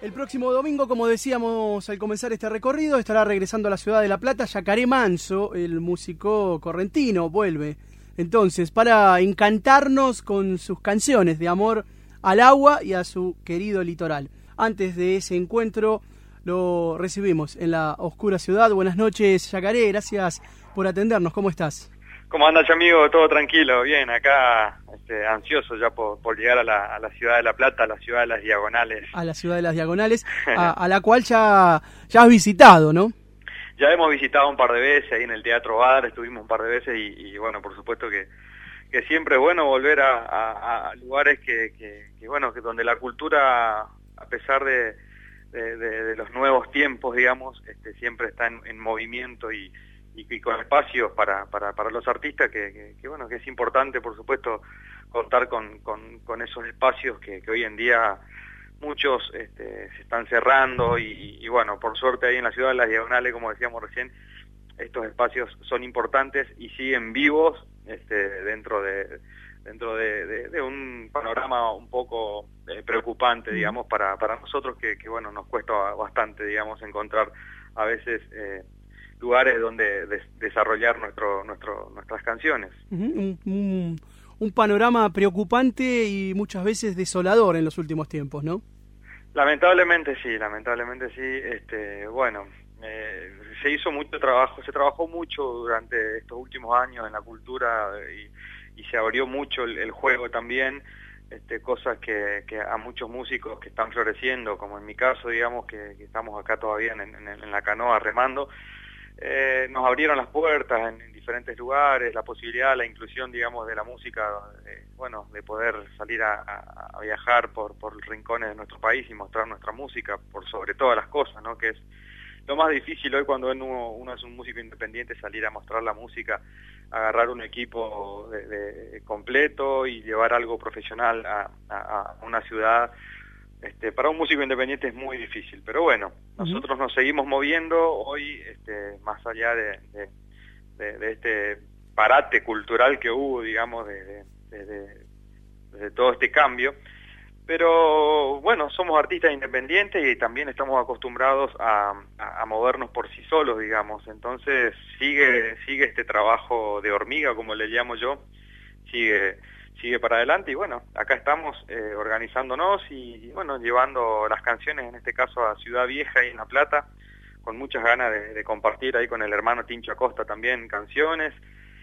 El próximo domingo, como decíamos al comenzar este recorrido, estará regresando a la ciudad de La Plata Yacaré Manso, el músico correntino, vuelve. Entonces, para encantarnos con sus canciones de amor al agua y a su querido litoral. Antes de ese encuentro, lo recibimos en la oscura ciudad. Buenas noches, Yacaré, gracias por atendernos. ¿Cómo estás? ¿Cómo andas, amigo? Todo tranquilo, bien, acá ansioso ya por llegar a la ciudad de La Plata, a la ciudad de las Diagonales. A la ciudad de las Diagonales, a la cual ya has visitado, ¿no? Ya hemos visitado un par de veces, ahí en el Teatro Bar estuvimos un par de veces y bueno, por supuesto que siempre es bueno volver a lugares que donde la cultura, a pesar de los nuevos tiempos, digamos, siempre está en movimiento y con espacios para los artistas, que es importante, por supuesto, contar con esos espacios que hoy en día muchos se están cerrando y bueno, por suerte ahí en la ciudad de las Diagonales, como decíamos recién, estos espacios son importantes y siguen vivos dentro de un panorama un poco preocupante, digamos, para nosotros que nos cuesta bastante, digamos, encontrar a veces lugares donde desarrollar nuestras canciones. Un panorama preocupante y muchas veces desolador en los últimos tiempos, ¿no? Lamentablemente sí. Se hizo mucho trabajo, se trabajó mucho durante estos últimos años en la cultura y se abrió mucho el juego también, cosas que a muchos músicos que están floreciendo, como en mi caso, digamos, que estamos acá todavía en la canoa remando, nos abrieron las puertas en diferentes lugares, la posibilidad, la inclusión, digamos, de la música, de poder salir a viajar por rincones de nuestro país y mostrar nuestra música por sobre todas las cosas, ¿no? Que es lo más difícil hoy cuando uno es un músico independiente, salir a mostrar la música, agarrar un equipo completo y llevar algo profesional a una ciudad. Para un músico independiente es muy difícil, pero bueno, nosotros nos seguimos moviendo hoy, más allá de este parate cultural que hubo, digamos, de todo este cambio, pero bueno, somos artistas independientes y también estamos acostumbrados a movernos por sí solos, digamos, entonces sigue este trabajo de hormiga, como le llamo yo, sigue para adelante y bueno, acá estamos organizándonos y llevando las canciones, en este caso a Ciudad Vieja y en La Plata, con muchas ganas de compartir ahí con el hermano Tincho Acosta también canciones,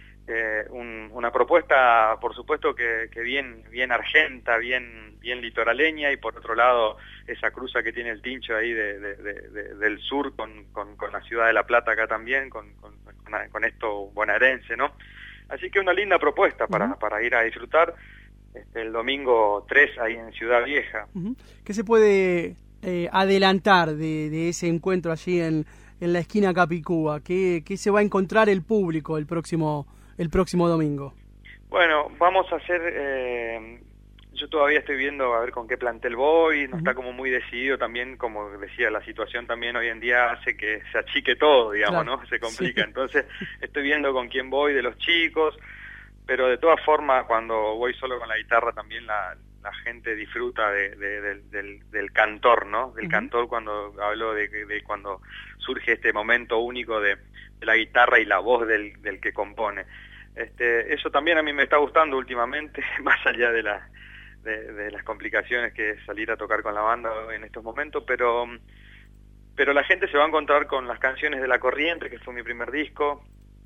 una propuesta por supuesto que bien argenta, bien litoraleña, y por otro lado esa cruza que tiene el Tincho ahí del sur con la ciudad de La Plata acá también, con esto bonaerense, ¿no? Así que una linda propuesta para ir a disfrutar el domingo 3 ahí en Ciudad Vieja. ¿Qué se puede adelantar de ese encuentro allí en la esquina Capicúa? ¿Qué se va a encontrar el público el próximo domingo? Bueno, vamos a hacer... yo todavía estoy viendo a ver con qué plantel voy, no está como muy decidido también, como decía, la situación también hoy en día hace que se achique todo, digamos, claro, ¿no? Se complica, sí. Entonces estoy viendo con quién voy de los chicos, pero de todas formas cuando voy solo con la guitarra también la gente disfruta del cantor, ¿no? Del cantor, cuando hablo de cuando surge este momento único de la guitarra y la voz del que compone. Eso también a mí me está gustando últimamente, más allá de las complicaciones que es salir a tocar con la banda en estos momentos, pero la gente se va a encontrar con las canciones de La Corriente, que fue mi primer disco,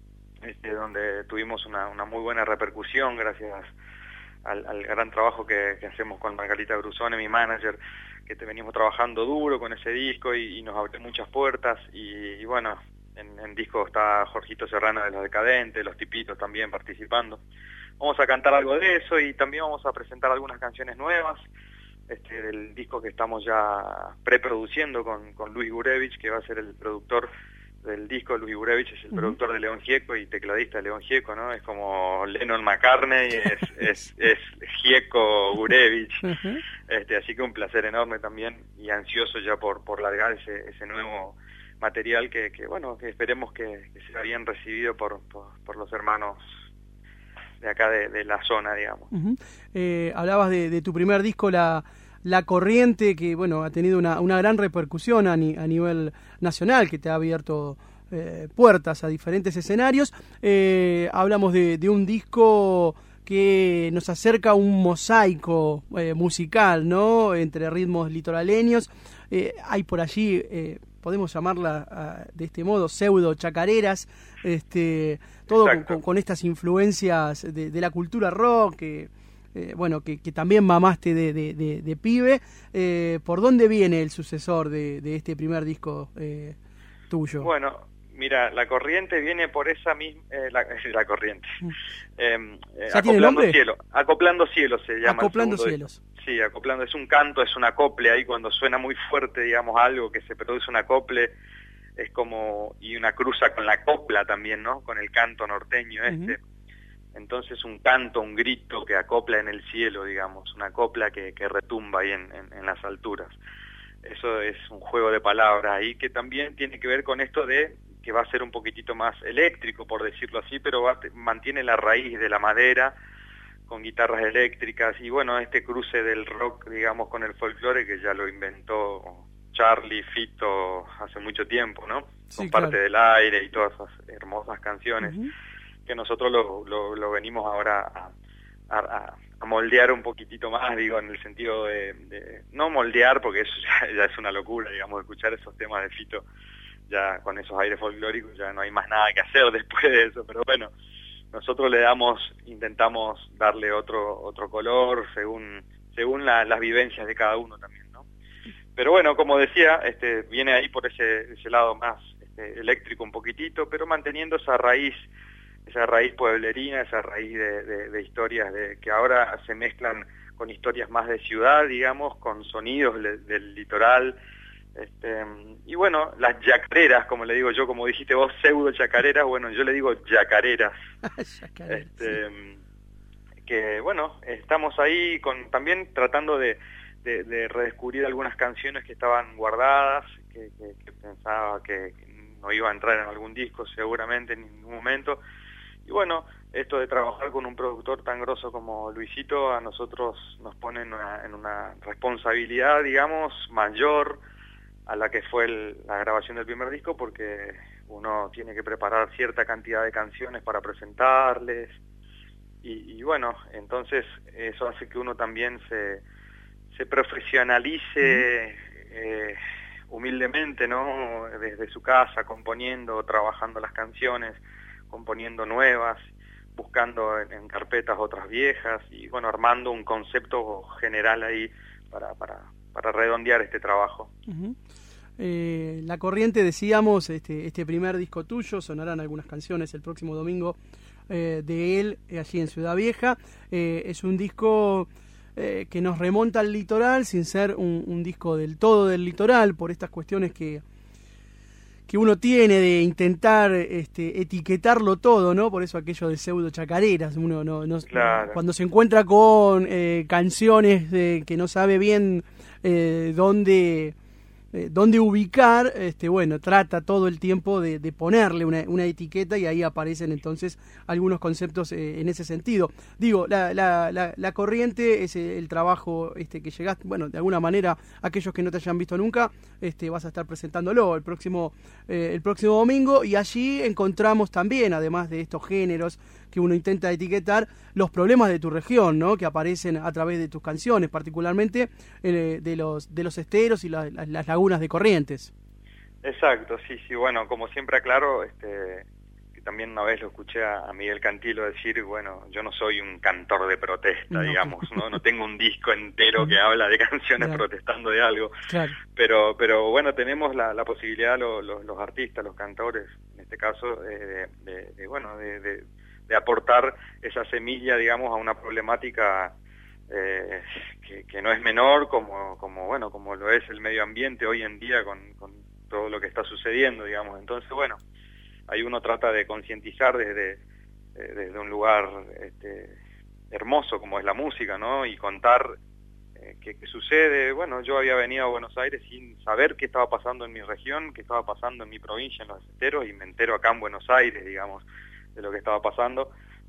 donde tuvimos una muy buena repercusión gracias al gran trabajo que hacemos con Margarita Brusone, mi manager, que venimos trabajando duro con ese disco y nos abrió muchas puertas y bueno, en disco está Jorgito Serrano de Los Decadentes, Los Tipitos también participando. Vamos a cantar algo de eso y también vamos a presentar algunas canciones nuevas del disco que estamos ya preproduciendo con Luis Gurevich, que va a ser el productor del disco. Luis Gurevich es el productor de León Gieco y tecladista de León Gieco, ¿no? Es como Lennon McCartney, es Gieco Gurevich. Así que un placer enorme también y ansioso ya por largar ese nuevo material que esperemos que sea bien recibido por los hermanos de acá de la zona, digamos. Hablabas de tu primer disco, La La Corriente, que bueno, ha tenido una gran repercusión a nivel nacional, que te ha abierto puertas a diferentes escenarios. Hablamos de un disco que nos acerca a un mosaico musical, ¿no? Entre ritmos litoraleños. Hay por allí, podemos llamarla de este modo, pseudo chacareras, todo con estas influencias de la cultura rock, que también mamaste de pibe. ¿Por dónde viene el sucesor de este primer disco tuyo? Bueno, mira, La Corriente viene por esa misma... la Corriente. ¿Ya tiene nombre? Cielo. Acoplando Cielos se llama. Acoplando Cielos. Sí, acoplando. Es un canto, es un acople ahí cuando suena muy fuerte, digamos, algo que se produce un acople, es como... Y una cruza con la copla también, ¿no? Con el canto norteño Entonces un canto, un grito que acopla en el cielo, digamos, una copla que retumba ahí en las alturas. Eso es un juego de palabras ahí que también tiene que ver con esto de que va a ser un poquitito más eléctrico, por decirlo así, pero mantiene la raíz de la madera con guitarras eléctricas y bueno, este cruce del rock, digamos, con el folclore que ya lo inventó Charlie, Fito hace mucho tiempo, ¿no? Sí, con claro. Parte del Aire y todas esas hermosas canciones que nosotros lo venimos ahora a moldear un poquitito más, digo, en el sentido de no moldear, porque eso ya es una locura, digamos, escuchar esos temas de Fito, ya con esos aires folclóricos, ya no hay más nada que hacer después de eso, pero bueno, nosotros intentamos darle otro color según las vivencias de cada uno también, ¿no? Pero bueno, como decía, viene ahí por ese lado más eléctrico un poquitito, pero manteniendo esa raíz pueblerina, esa raíz de historias que ahora se mezclan con historias más de ciudad, digamos, con sonidos del litoral, y bueno, las yacareras, como le digo yo, como dijiste vos, pseudo chacareras, bueno, yo le digo yacareras. Yacareras, sí. Que bueno, estamos ahí también tratando de redescubrir algunas canciones que estaban guardadas, que pensaba que no iba a entrar en algún disco seguramente en ningún momento. Y bueno, esto de trabajar con un productor tan grosso como Luisito a nosotros nos pone en una responsabilidad, digamos, mayor a la que fue la grabación del primer disco, porque uno tiene que preparar cierta cantidad de canciones para presentarles y bueno, entonces eso hace que uno también se profesionalice humildemente, ¿no? Desde su casa, componiendo, trabajando las canciones, componiendo nuevas, buscando en carpetas otras viejas y bueno, armando un concepto general ahí para redondear este trabajo. La Corriente, decíamos, este primer disco tuyo, sonarán algunas canciones el próximo domingo de él, allí en Ciudad Vieja. Es un disco que nos remonta al litoral, sin ser un disco del todo del litoral, por estas cuestiones que uno tiene de intentar etiquetarlo todo, ¿no? Por eso aquello de pseudo chacareras, uno Claro. Cuando se encuentra con canciones que no sabe bien dónde ubicar, bueno, trata todo el tiempo de ponerle una etiqueta y ahí aparecen entonces algunos conceptos en ese sentido. Digo, la Corriente es el trabajo que llegaste, bueno, de alguna manera, aquellos que no te hayan visto nunca, vas a estar presentándolo el próximo domingo, y allí encontramos también, además de estos géneros que uno intenta etiquetar, los problemas de tu región, ¿no? Que aparecen a través de tus canciones, particularmente de los esteros y las lagunas de Corrientes. Exacto, sí, bueno, como siempre aclaro, que también una vez lo escuché a Miguel Cantilo decir, bueno, yo no soy un cantor de protesta, digamos, no tengo un disco entero que habla de canciones protestando de algo, pero bueno, tenemos la posibilidad, los artistas, los cantores, en este caso, de aportar esa semilla, digamos, a una problemática que no es menor, como lo es el medio ambiente hoy en día con todo lo que está sucediendo, digamos. Entonces, bueno, ahí uno trata de concientizar desde un lugar hermoso como es la música, ¿no? Y contar qué sucede. Bueno, yo había venido a Buenos Aires sin saber qué estaba pasando en mi región, qué estaba pasando en mi provincia, en los esteros, y me entero acá en Buenos Aires, digamos, de lo que estaba pasando.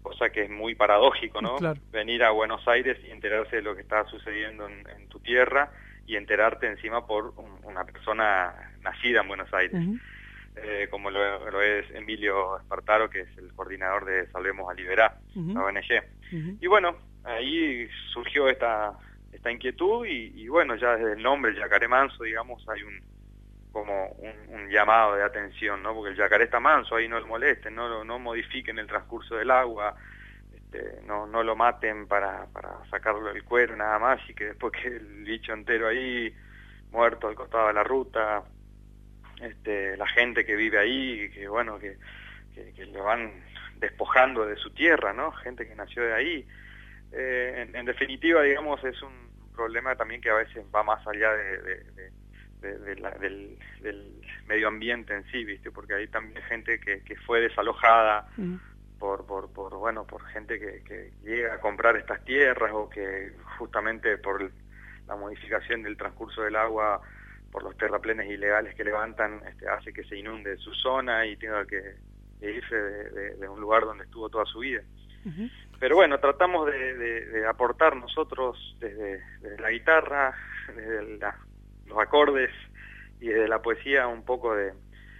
cosa que es muy paradójico, ¿no? Claro. Venir a Buenos Aires y enterarse de lo que está sucediendo en tu tierra y enterarte encima por una persona nacida en Buenos Aires, como lo es Emilio Espartaro, que es el coordinador de Salvemos a Liberá, la ONG. Y bueno, ahí surgió esta inquietud y bueno, ya desde el nombre, Yacaré Manso, digamos, hay un llamado de atención, ¿no? Porque el yacaré está manso, ahí no lo molesten, no modifiquen el transcurso del agua, no lo maten para sacarlo del cuero nada más, y que después que el bicho entero ahí, muerto al costado de la ruta, la gente que vive ahí, que bueno, que lo van despojando de su tierra, ¿no? Gente que nació de ahí. En definitiva, digamos, es un problema también que a veces va más allá del medio ambiente en sí, ¿viste? Porque hay también gente que fue desalojada por gente que llega a comprar estas tierras, o que justamente por la modificación del transcurso del agua, por los terraplenes ilegales que levantan, hace que se inunde su zona y tenga que irse de un lugar donde estuvo toda su vida. Pero bueno, tratamos de aportar nosotros desde la guitarra, desde los acordes y desde la poesía un poco de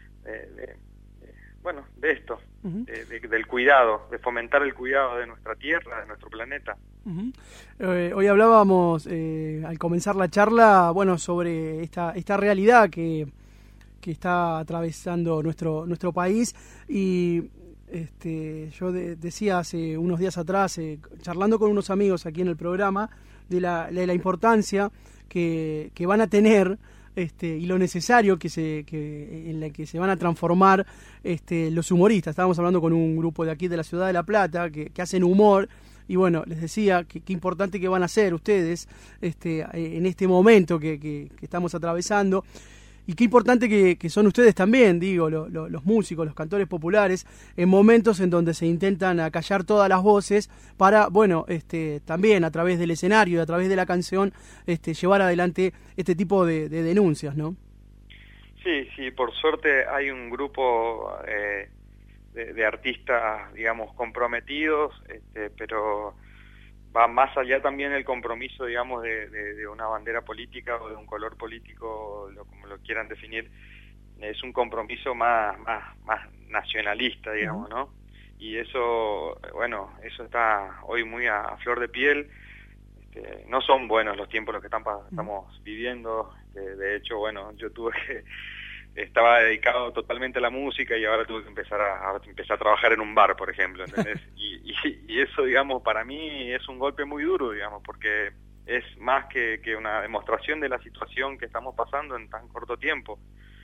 esto, del cuidado, de fomentar el cuidado de nuestra tierra, de nuestro planeta. Hoy hablábamos al comenzar la charla, bueno, sobre esta realidad que está atravesando nuestro país, y yo decía hace unos días atrás, charlando con unos amigos aquí en el programa, de la importancia que van a tener y lo necesario en la que se van a transformar los humoristas. Estábamos hablando con un grupo de aquí de la ciudad de La Plata que hacen humor, y bueno, les decía qué importante que van a ser ustedes en este momento que estamos atravesando. Y qué importante que son ustedes también, digo, los músicos, los cantores populares, en momentos en donde se intentan acallar todas las voces para, bueno, también a través del escenario y a través de la canción, llevar adelante este tipo de denuncias, ¿no? Sí, por suerte hay un grupo de artistas, digamos, comprometidos, pero va más allá también el compromiso, digamos, de una bandera política o de un color político, como lo quieran definir. Es un compromiso más nacionalista, digamos, ¿no? Y eso, bueno, eso está hoy muy a flor de piel. No son buenos los tiempos los que estamos viviendo. De hecho, bueno, yo estaba dedicado totalmente a la música y ahora tuve que empezar a trabajar en un bar, por ejemplo, ¿entendés? Y eso, digamos, para mí es un golpe muy duro, digamos, porque es más que una demostración de la situación que estamos pasando en tan corto tiempo.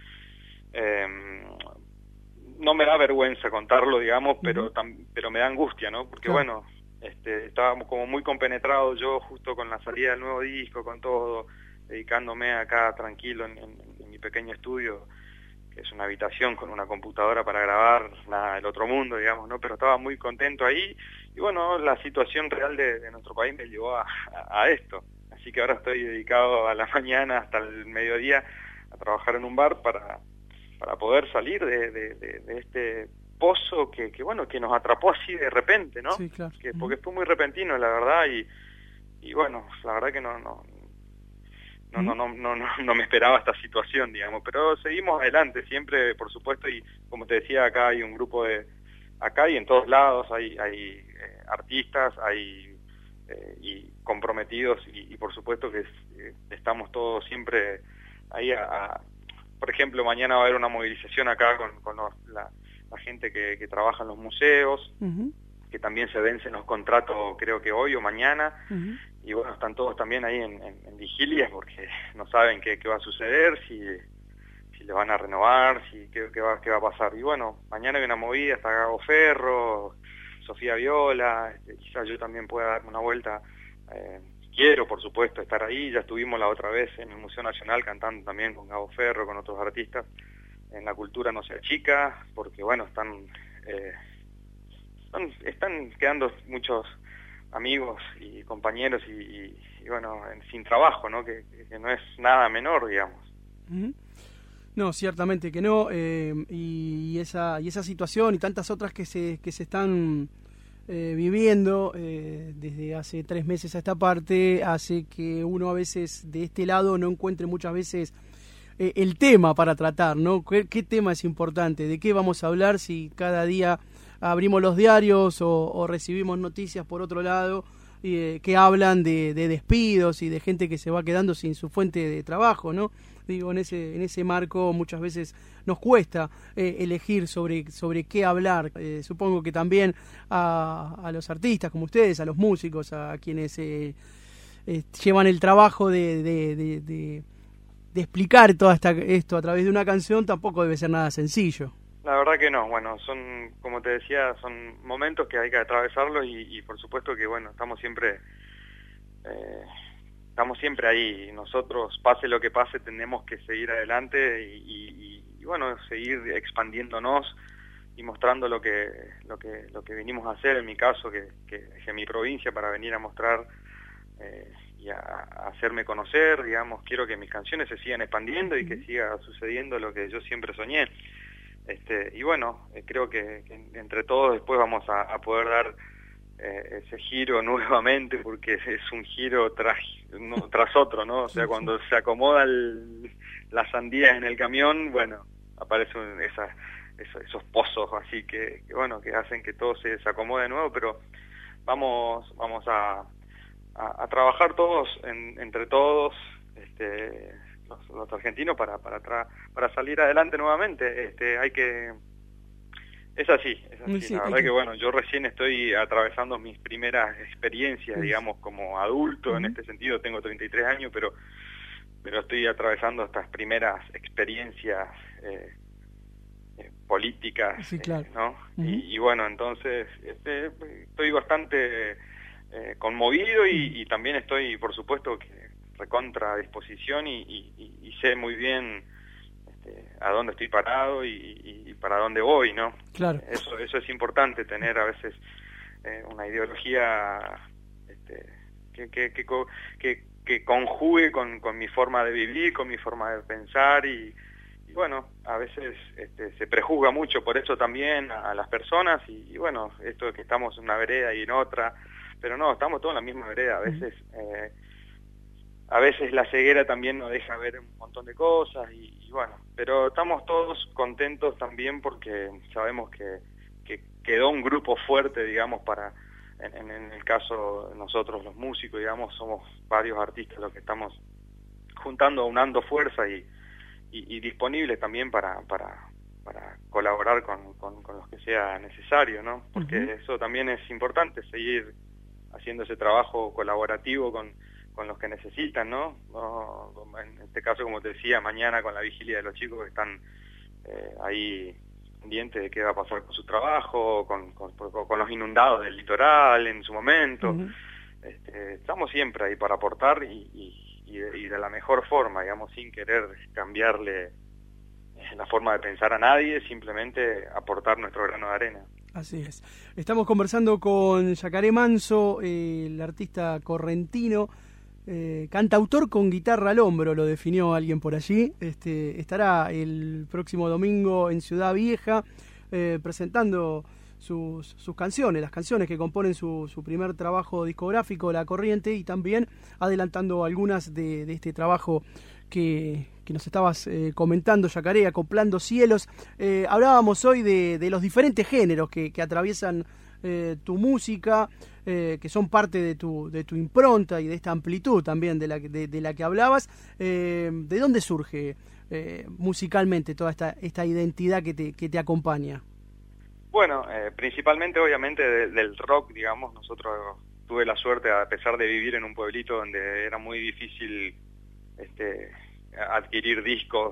No me da vergüenza contarlo, digamos, pero me da angustia, ¿no? Porque bueno, estábamos como muy compenetrados, yo justo con la salida del nuevo disco, con todo, dedicándome acá tranquilo en mi pequeño estudio, que es una habitación con una computadora para grabar, nada del otro mundo, digamos, ¿no? Pero estaba muy contento ahí, y bueno, la situación real de nuestro país me llevó a esto. Así que ahora estoy dedicado a la mañana hasta el mediodía a trabajar en un bar para poder salir de este pozo que nos atrapó así de repente, ¿no? Sí, claro. Porque fue muy repentino, la verdad, y bueno, la verdad que no me esperaba esta situación, digamos, pero seguimos adelante siempre, por supuesto, y como te decía, acá hay un grupo acá y en todos lados hay artistas, hay y comprometidos, y por supuesto que estamos todos siempre ahí por ejemplo, mañana va a haber una movilización acá con la gente que trabaja en los museos, que también se vencen los contratos, creo que hoy o mañana, y bueno, están todos también ahí en vigilia, porque no saben qué va a suceder, si le van a renovar, qué va a pasar. Y bueno, mañana hay una movida, está Gabo Ferro, Sofía Viola, quizás yo también pueda darme una vuelta. Quiero, por supuesto, estar ahí. Ya estuvimos la otra vez en el Museo Nacional cantando también con Gabo Ferro, con otros artistas. En la cultura no se achica, porque bueno, están quedando muchos amigos y compañeros y bueno, sin trabajo, ¿no? Que no es nada menor, digamos. No, ciertamente que no, y esa situación y tantas otras que se están viviendo desde hace 3 meses a esta parte hace que uno a veces de este lado no encuentre muchas veces el tema para tratar, ¿no? ¿Qué tema es importante? ¿De qué vamos a hablar si cada día abrimos los diarios o recibimos noticias por otro lado que hablan de despidos y de gente que se va quedando sin su fuente de trabajo, ¿no? Digo, en ese marco muchas veces nos cuesta elegir sobre qué hablar. Supongo que también a los artistas como ustedes, a los músicos, a quienes llevan el trabajo de explicar todo esto a través de una canción, tampoco debe ser nada sencillo. La verdad que no, bueno, son, como te decía, son momentos que hay que atravesarlos y por supuesto que, bueno, estamos siempre ahí. Nosotros, pase lo que pase, tenemos que seguir adelante y bueno, seguir expandiéndonos y mostrando lo que vinimos a hacer. En mi caso, que dejé mi provincia para venir a mostrar y a hacerme conocer, digamos. Quiero que mis canciones se sigan expandiendo y que siga sucediendo lo que yo siempre soñé. Y bueno, creo que entre todos después vamos a poder dar ese giro nuevamente, porque es un giro tras otro, ¿no? O sea, cuando se acomoda las sandías en el camión, bueno, aparecen esos pozos así que bueno, que hacen que todo se acomode de nuevo, pero vamos a trabajar todos, entre todos, los argentinos para salir adelante nuevamente. Es así, sí, la verdad que bueno, yo recién estoy atravesando mis primeras experiencias, digamos, como adulto. En este sentido tengo 33 años, pero estoy atravesando estas primeras experiencias políticas, sí, claro. ¿no? Y bueno, entonces estoy bastante conmovido y también estoy, por supuesto, que recontra disposición y sé muy bien a dónde estoy parado y para dónde voy, ¿no? Claro. Eso es importante, tener a veces una ideología que conjugue con mi forma de vivir, con mi forma de pensar y bueno, a veces se prejuzga mucho por eso también a las personas y bueno, esto de que estamos en una vereda y en otra, pero no, estamos todos en la misma vereda. A veces la ceguera también nos deja ver un montón de cosas y bueno, pero estamos todos contentos también porque sabemos que quedó un grupo fuerte, digamos, en el caso de nosotros los músicos, digamos, somos varios artistas los que estamos unando fuerza y disponibles también para colaborar con los que sea necesario, ¿no? Porque eso también es importante, seguir haciendo ese trabajo colaborativo con los que necesitan, ¿no? En este caso, como te decía, mañana con la vigilia de los chicos que están ahí pendientes de qué va a pasar con su trabajo, con los inundados del litoral en su momento. Estamos siempre ahí para aportar y de la mejor forma, digamos, sin querer cambiarle la forma de pensar a nadie, simplemente aportar nuestro grano de arena. Así es. Estamos conversando con Yacaré Manso, el artista correntino, cantautor con guitarra al hombro, lo definió alguien por allí. Estará el próximo domingo en Ciudad Vieja presentando sus canciones, las canciones que componen su primer trabajo discográfico, La Corriente, y también adelantando algunas de este trabajo que nos estabas comentando, Yacaré, Acoplando Cielos. Hablábamos hoy de los diferentes géneros que atraviesan tu música, que son parte de tu impronta y de esta amplitud también de la que hablabas. ¿De dónde surge musicalmente toda esta identidad que te acompaña? Bueno, principalmente obviamente del rock, digamos. Nosotros tuve la suerte, a pesar de vivir en un pueblito donde era muy difícil adquirir discos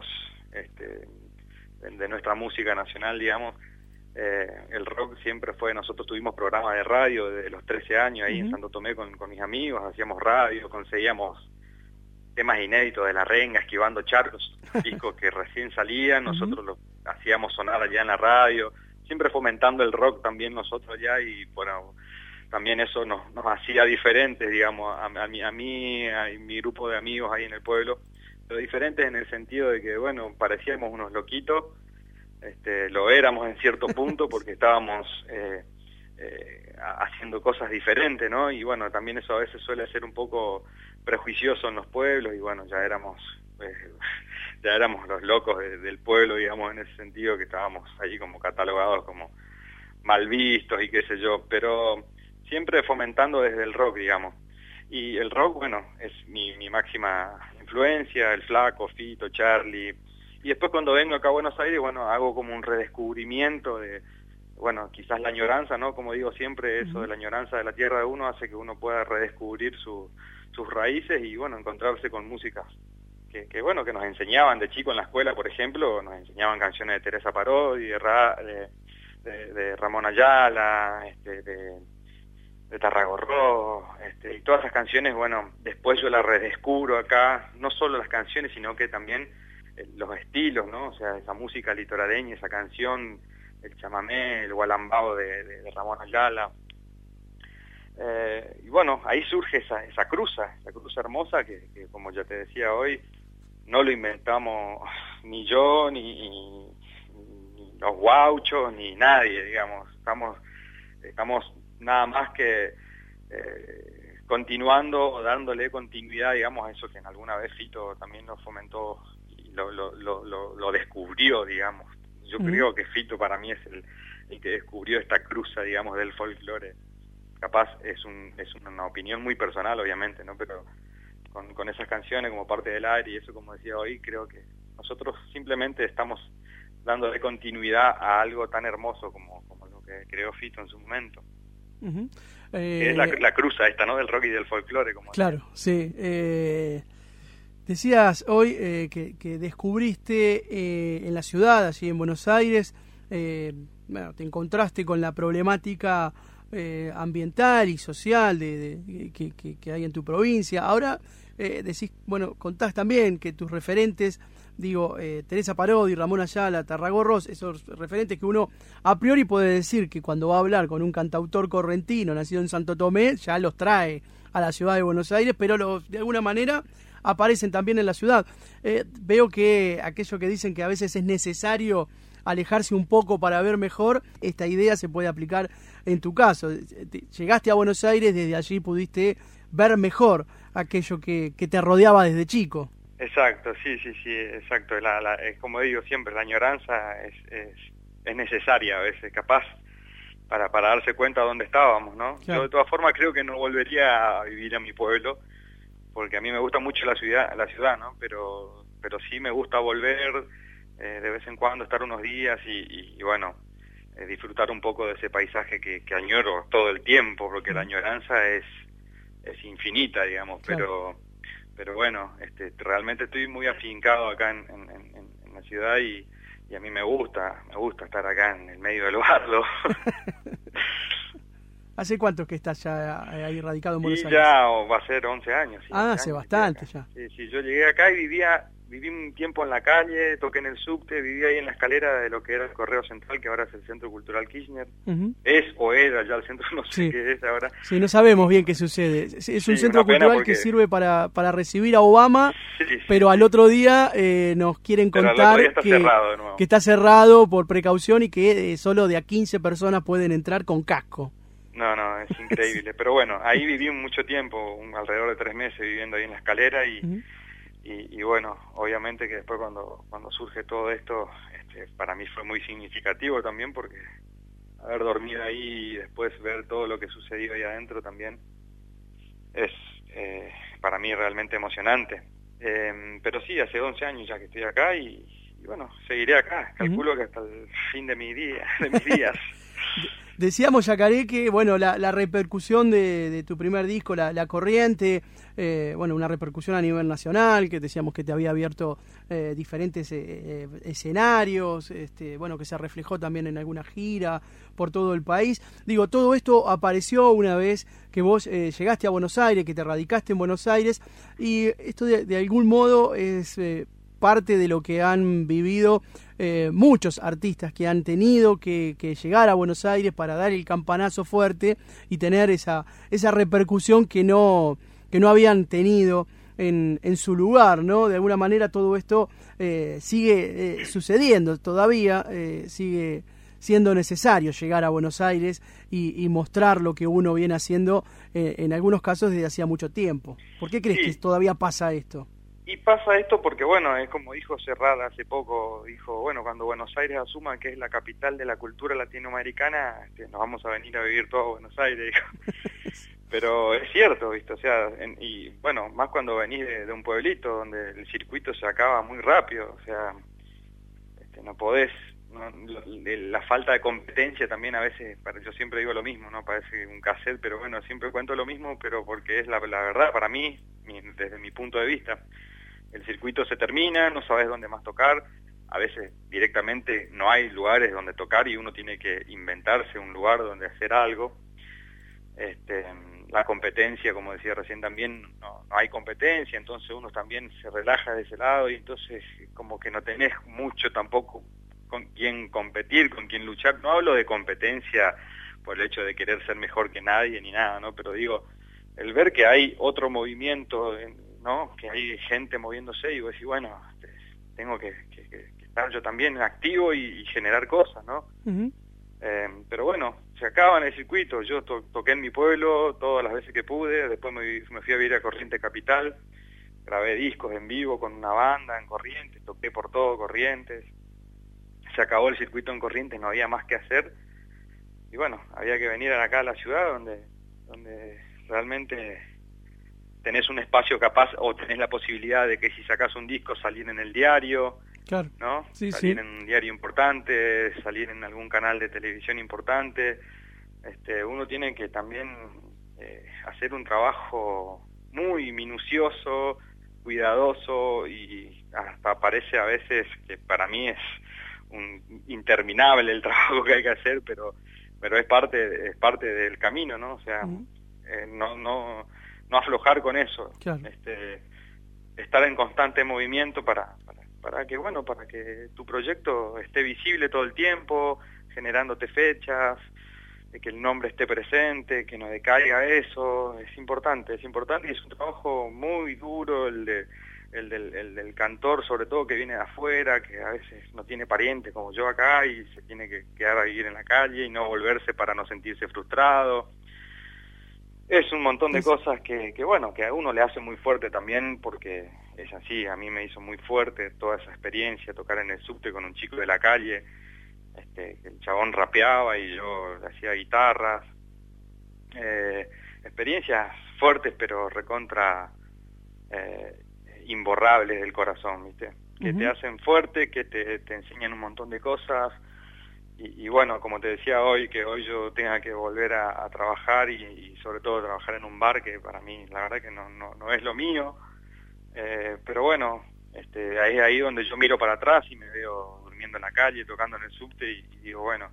de nuestra música nacional, digamos. El rock siempre fue, nosotros tuvimos programas de radio desde los 13 años ahí en Santo Tomé con mis amigos, hacíamos radio, conseguíamos temas inéditos de La Renga, Esquivando Charcos, discos que recién salían, nosotros los hacíamos sonar allá en la radio, siempre fomentando el rock también nosotros allá y bueno, también eso nos hacía diferentes, digamos, a mí, a mi grupo de amigos ahí en el pueblo, pero diferentes en el sentido de que, bueno, parecíamos unos loquitos. Lo éramos en cierto punto porque estábamos haciendo cosas diferentes, ¿no? Y bueno, también eso a veces suele ser un poco prejuicioso en los pueblos, y bueno, ya éramos los locos del pueblo, digamos, en ese sentido, que estábamos ahí como catalogados como mal vistos y qué sé yo, pero siempre fomentando desde el rock, digamos. Y el rock, bueno, es mi máxima influencia, el Flaco, Fito, Charlie. Y después cuando vengo acá a Buenos Aires, bueno, hago como un redescubrimiento de, bueno, quizás la añoranza, ¿no? Como digo siempre, eso de la añoranza de la tierra de uno hace que uno pueda redescubrir sus raíces y, bueno, encontrarse con músicas que bueno, que nos enseñaban de chico en la escuela, por ejemplo, nos enseñaban canciones de Teresa Parodi, de Ramón Ayala, de Tarragorró, y todas esas canciones, bueno, después yo las redescubro acá, no solo las canciones, sino que también los estilos, ¿no? O sea, esa música litoraleña, esa canción, el chamamé, el gualambao de Ramón Ayala. Y bueno, ahí surge esa cruza hermosa que, como ya te decía hoy, no lo inventamos ni yo, ni los guauchos, ni nadie, digamos. Estamos nada más que continuando, dándole continuidad, digamos, a eso que en alguna vez Fito también nos fomentó y lo descubrió, digamos. Yo creo que Fito para mí es el que descubrió esta cruza, digamos, del folclore. Capaz es una opinión muy personal, obviamente, ¿no? Pero con esas canciones como parte del aire y eso, como decía hoy, creo que nosotros simplemente estamos dándole continuidad a algo tan hermoso como lo que creó Fito en su momento. Que es la cruza esta, ¿no? Del rock y del folclore. Claro, sí. Decías hoy que descubriste en la ciudad, allí en Buenos Aires, bueno, te encontraste con la problemática ambiental y social que hay en tu provincia. Ahora decís, bueno, contás también que tus referentes, digo, Teresa Parodi, Ramón Ayala, Tarragorros, esos referentes que uno a priori puede decir que cuando va a hablar con un cantautor correntino nacido en Santo Tomé, ya los trae a la ciudad de Buenos Aires, pero de alguna manera aparecen también en la ciudad. Veo que aquello que dicen que a veces es necesario alejarse un poco para ver mejor, esta idea se puede aplicar en tu caso. Llegaste a Buenos Aires, desde allí pudiste ver mejor aquello que te rodeaba desde chico. Exacto, sí, exacto. Es como digo siempre, la añoranza es necesaria a veces, capaz, para darse cuenta de dónde estábamos, ¿no? Claro. Yo de todas formas creo que no volvería a vivir a mi pueblo, porque a mí me gusta mucho la ciudad, ¿no? Pero sí me gusta volver de vez en cuando, estar unos días y bueno, disfrutar un poco de ese paisaje que añoro todo el tiempo, porque la añoranza es infinita, digamos, claro. Pero bueno, realmente estoy muy afincado acá en la ciudad y a mí me gusta estar acá en el medio del bardo. ¿Hace cuánto que estás ya ahí radicado en Buenos Aires? Ya va a ser 11 años. Sí, hace bastante ya. Sí, yo llegué acá y viví un tiempo en la calle, toqué en el subte, viví ahí en la escalera de lo que era el Correo Central, que ahora es el Centro Cultural Kirchner. Es o era ya el centro, no sé qué es ahora. Sí, no sabemos bien qué sucede. Es un centro cultural que sirve para recibir a Obama, pero al otro día nos quieren contar que está cerrado por precaución y que solo de a 15 personas pueden entrar con casco. No, es increíble. Pero bueno, ahí viví mucho tiempo, alrededor de 3 meses viviendo ahí en la escalera y bueno, obviamente que después cuando surge todo esto, para mí fue muy significativo también, porque haber dormido ahí y después ver todo lo que sucedió ahí adentro también es para mí realmente emocionante. Pero sí, hace 11 años ya que estoy acá y bueno, seguiré acá. Calculo que hasta el fin de mis días. Decíamos, Yacaré, que bueno, la repercusión de tu primer disco, La Corriente, bueno, una repercusión a nivel nacional, que decíamos que te había abierto diferentes escenarios, bueno, que se reflejó también en alguna gira por todo el país. Digo, todo esto apareció una vez que vos llegaste a Buenos Aires, que te radicaste en Buenos Aires, y esto de algún modo es parte de lo que han vivido muchos artistas que han tenido que llegar a Buenos Aires para dar el campanazo fuerte y tener esa repercusión que no habían tenido en su lugar, ¿no? De alguna manera todo esto sigue sucediendo todavía, sigue siendo necesario llegar a Buenos Aires y mostrar lo que uno viene haciendo en algunos casos desde hacía mucho tiempo. ¿Por qué crees que todavía pasa esto? Y pasa esto porque, bueno, es como dijo Serrat hace poco, dijo, bueno, cuando Buenos Aires asuma que es la capital de la cultura latinoamericana, nos vamos a venir a vivir todo a Buenos Aires, dijo. Pero es cierto, ¿viste? O sea, y bueno, más cuando venís de un pueblito donde el circuito se acaba muy rápido, o sea, no podés, la falta de competencia también a veces, yo siempre digo lo mismo, ¿no? Parece un cassette, pero bueno, siempre cuento lo mismo, pero porque es la verdad para mí, desde mi punto de vista. El circuito se termina, no sabes dónde más tocar, a veces directamente no hay lugares donde tocar y uno tiene que inventarse un lugar donde hacer algo. La competencia, como decía recién también, no hay competencia, entonces uno también se relaja de ese lado y entonces como que no tenés mucho tampoco con quién competir, con quién luchar. No hablo de competencia por el hecho de querer ser mejor que nadie ni nada, ¿no? Pero digo, el ver que hay otro movimiento, ¿no? Que hay gente moviéndose y vos decís, bueno, tengo que estar yo también activo y generar cosas, ¿no? Uh-huh. Pero bueno, se acaba en el circuito. Yo toqué en mi pueblo todas las veces que pude, después me fui a vivir a Corrientes Capital, grabé discos en vivo con una banda en Corrientes, toqué por todo Corrientes, se acabó el circuito en Corrientes, no había más que hacer, y bueno, había que venir acá a la ciudad donde realmente tenés un espacio capaz, o tenés la posibilidad de que si sacás un disco salir en el diario, claro, ¿no? Sí, salir en un diario importante, salir en algún canal de televisión importante. Uno tiene que también hacer un trabajo muy minucioso, cuidadoso, y hasta parece a veces que para mí es interminable el trabajo que hay que hacer, pero es parte del camino, ¿no? O sea, no aflojar con eso, claro. Estar en constante movimiento para que tu proyecto esté visible todo el tiempo, generándote fechas, de que el nombre esté presente, que no decaiga eso. Es importante y es un trabajo muy duro el del cantor, sobre todo que viene de afuera, que a veces no tiene parientes como yo acá y se tiene que quedar a vivir en la calle y no volverse para no sentirse frustrado. Es un montón de cosas que a uno le hace muy fuerte también, porque es así. A mí me hizo muy fuerte toda esa experiencia, tocar en el subte con un chico de la calle, el chabón rapeaba y yo le hacía guitarras. Experiencias fuertes, pero recontra imborrables del corazón, ¿viste? Que te hacen fuerte, que te enseñan un montón de cosas. Y bueno, como te decía hoy, que hoy yo tenga que volver a trabajar y sobre todo trabajar en un bar, que para mí la verdad que no es lo mío, pero bueno, es ahí donde yo miro para atrás y me veo durmiendo en la calle, tocando en el subte y digo, bueno,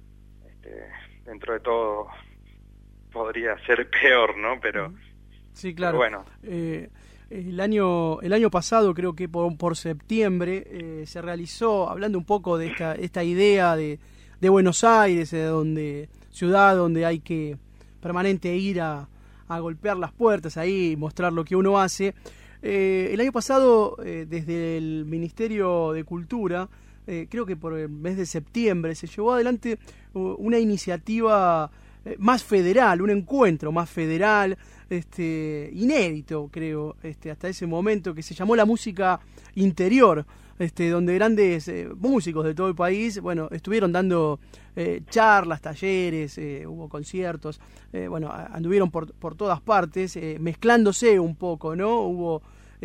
dentro de todo podría ser peor, ¿no? Pero sí, claro. Pero bueno. El año pasado, creo que por septiembre, se realizó, hablando un poco de esta idea de Buenos Aires, ciudad donde hay que permanente ir a golpear las puertas, ahí mostrar lo que uno hace. El año pasado, desde el Ministerio de Cultura, creo que por el mes de septiembre, se llevó adelante una iniciativa más federal, un encuentro más federal, inédito, creo, hasta ese momento, que se llamó La Música Interior, donde grandes músicos de todo el país, bueno, estuvieron dando charlas, talleres, hubo conciertos, anduvieron por todas partes, mezclándose un poco, ¿no? Hubo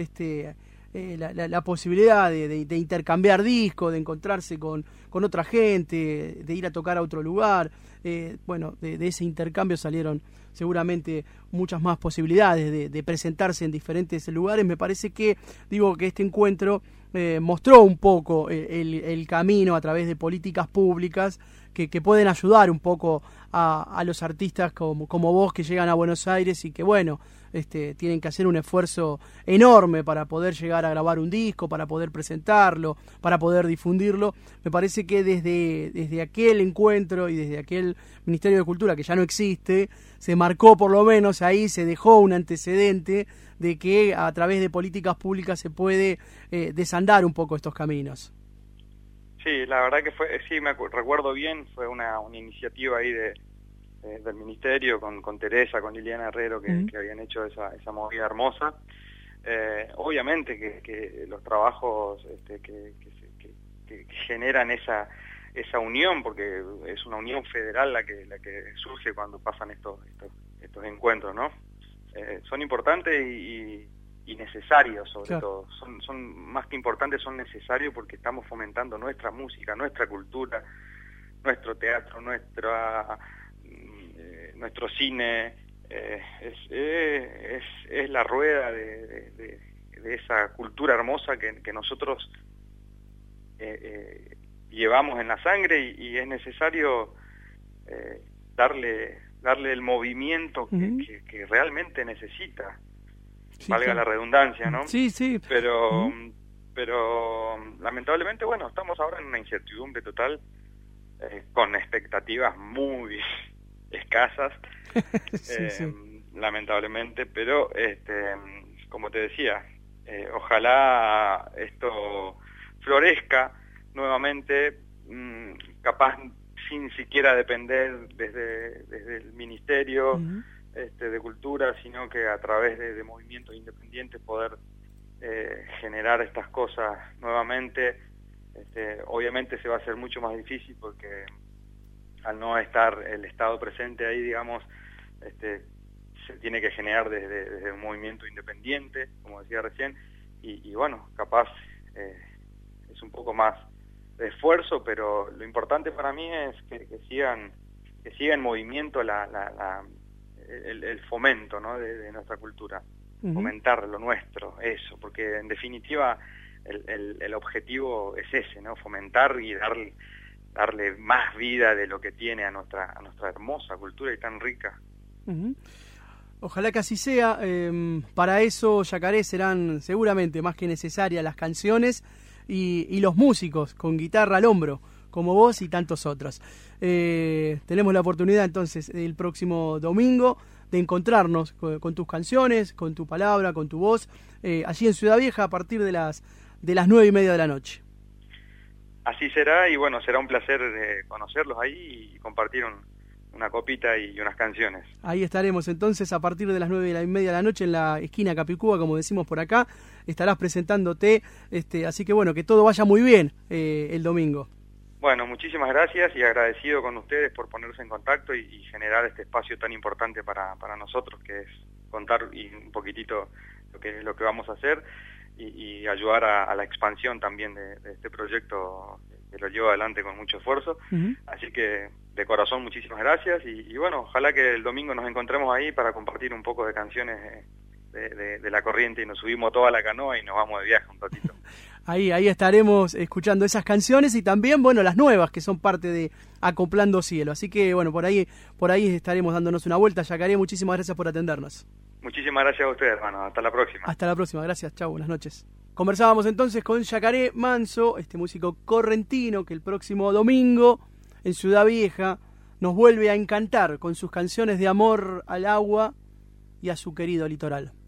la posibilidad de intercambiar discos, de encontrarse con otra gente, de ir a tocar a otro lugar. De ese intercambio salieron seguramente muchas más posibilidades de presentarse en diferentes lugares. Me parece que este encuentro mostró un poco el camino a través de políticas públicas que pueden ayudar un poco a los artistas como vos, que llegan a Buenos Aires y que tienen que hacer un esfuerzo enorme para poder llegar a grabar un disco, para poder presentarlo, para poder difundirlo. Me parece que desde aquel encuentro y desde aquel Ministerio de Cultura, que ya no existe, se marcó, por lo menos ahí se dejó un antecedente de que a través de políticas públicas se puede desandar un poco estos caminos. Sí, la verdad que fue, sí, recuerdo bien, fue una iniciativa ahí del Ministerio con Teresa, con Liliana Herrero, que habían hecho esa movida hermosa. Obviamente que los trabajos que generan esa unión, porque es una unión federal la que surge cuando pasan estos encuentros, ¿no? Son importantes y necesarios, sobre todo. Son más que importantes, son necesarios porque estamos fomentando nuestra música, nuestra cultura, nuestro teatro, nuestro cine. Es la rueda de esa cultura hermosa que nosotros llevamos en la sangre, y es necesario darle el movimiento que realmente necesita, valga la redundancia, ¿no? Sí, sí. Pero lamentablemente, bueno, estamos ahora en una incertidumbre total, con expectativas muy escasas, lamentablemente, pero como te decía, ojalá esto florezca nuevamente, capaz sin siquiera depender desde el Ministerio de Cultura, sino que a través de movimientos independientes poder generar estas cosas nuevamente. Obviamente se va a hacer mucho más difícil porque al no estar el Estado presente ahí, digamos, se tiene que generar desde un movimiento independiente, como decía recién, y bueno, capaz es un poco más de esfuerzo, pero lo importante para mí es que siga en movimiento el fomento, ¿no?, de nuestra cultura, fomentar lo nuestro, eso, porque en definitiva el objetivo es ese, ¿no?, fomentar y darle más vida de lo que tiene a nuestra hermosa cultura y tan rica. Ojalá que así sea. Para eso, Yacaré, serán seguramente más que necesarias las canciones y los músicos con guitarra al hombro, como vos y tantos otros. Tenemos la oportunidad entonces el próximo domingo de encontrarnos con tus canciones, con tu palabra, con tu voz, allí en Ciudad Vieja a partir de las 9:30 de la noche. Así será, y bueno, será un placer conocerlos ahí y compartir una copita y unas canciones. Ahí estaremos entonces a partir de las 9:30 de la noche en la esquina Capicúa, como decimos por acá. Estarás presentándote, así que bueno, que todo vaya muy bien el domingo. Bueno, muchísimas gracias y agradecido con ustedes por ponerse en contacto y generar este espacio tan importante para nosotros, que es contar un poquitito lo que vamos a hacer y ayudar a la expansión también de este proyecto que lo llevo adelante con mucho esfuerzo. Así que de corazón muchísimas gracias y bueno, ojalá que el domingo nos encontremos ahí para compartir un poco de canciones de la corriente y nos subimos toda la canoa y nos vamos de viaje un ratito. Ahí estaremos escuchando esas canciones y también, bueno, las nuevas que son parte de Acoplando Cielo. Así que, bueno, por ahí estaremos dándonos una vuelta. Yacaré, muchísimas gracias por atendernos. Muchísimas gracias a ustedes, hermano. Hasta la próxima. Hasta la próxima. Gracias. Chau, buenas noches. Conversábamos entonces con Yacaré Manso, este músico correntino que el próximo domingo en Ciudad Vieja nos vuelve a encantar con sus canciones de amor al agua y a su querido litoral.